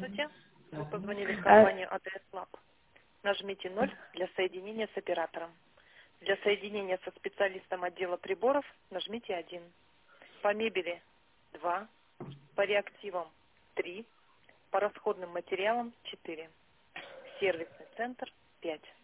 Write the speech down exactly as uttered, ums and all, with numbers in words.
Здравствуйте. Вы позвонили в А, компанию АТС Лаб. Нажмите ноль для соединения с оператором. Для соединения со специалистом отдела приборов нажмите один. По мебели два. По реактивам три. По расходным материалам четыре. Сервисный центр пять.